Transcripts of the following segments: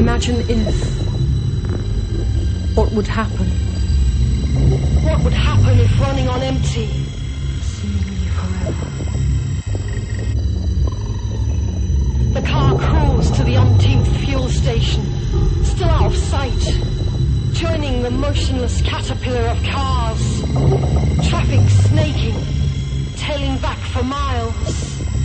Imagine if... What would happen? What would happen if running on empty? Seemingly forever. The car crawls to the umpteenth fuel station, still out of sight, joining the motionless caterpillar of cars. Traffic snaking, tailing back for miles.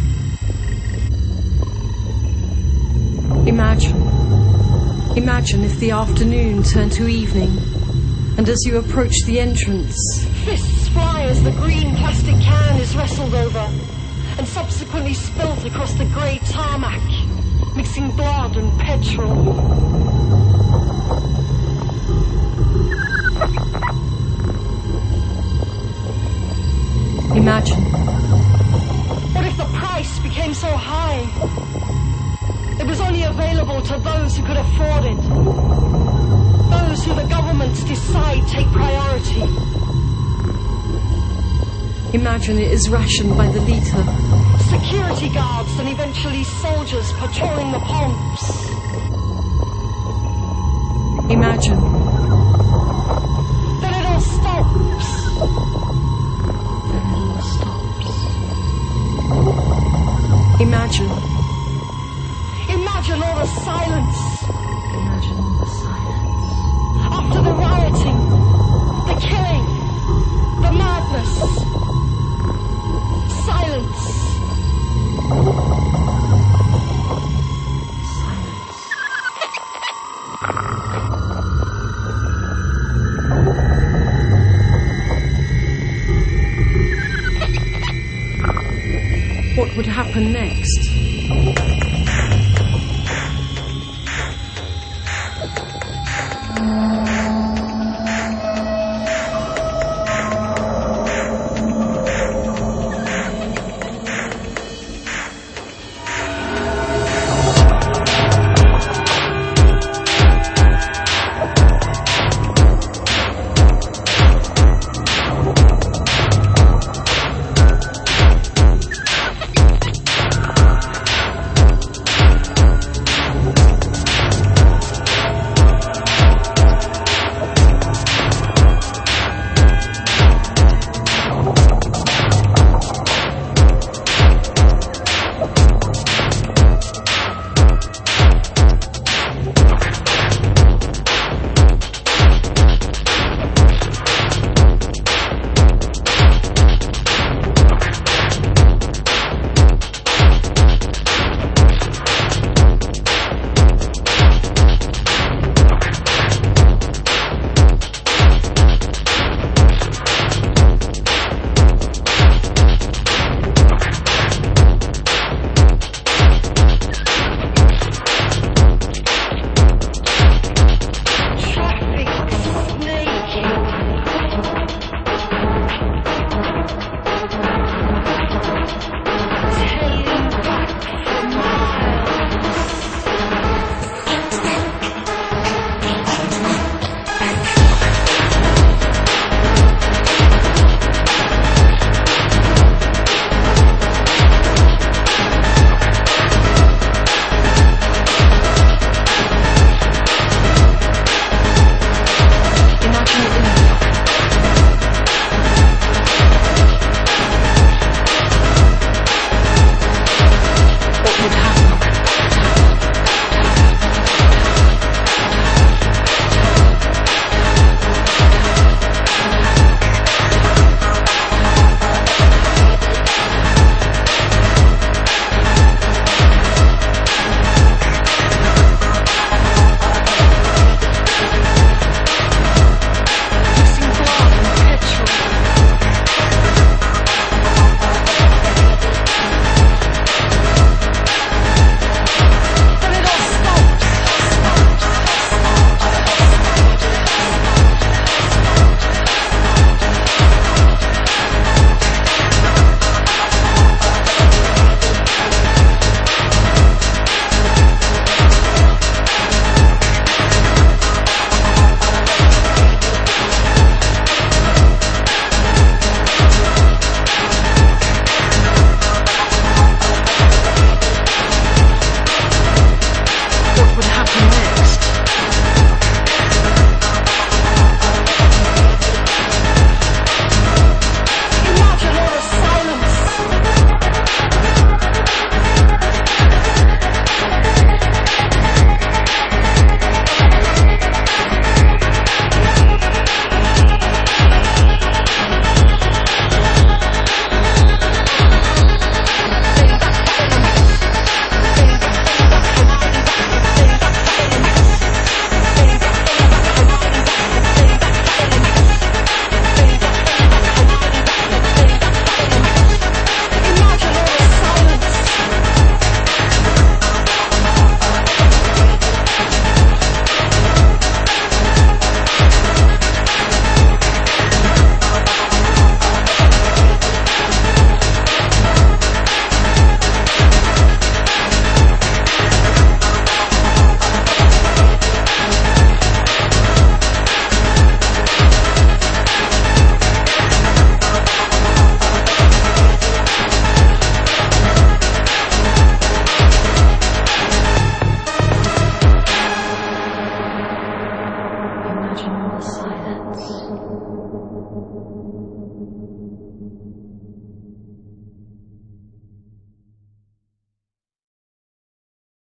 Imagine if the afternoon turned to evening, and as you approach the entrance... Fists fly as the green plastic can is wrestled over, and subsequently spilt across the grey tarmac, mixing blood and petrol. Imagine. What if the price became so high? It was only available to those who could afford it. Those who the governments decide take priority. Imagine it is rationed by the litre. Security guards and eventually soldiers patrolling the pumps. Imagine. Then it all stops. Then it all stops. Imagine. Imagine all the silence. Imagine all the silence. After the rioting, the killing, the madness. Silence. Silence. What would happen next?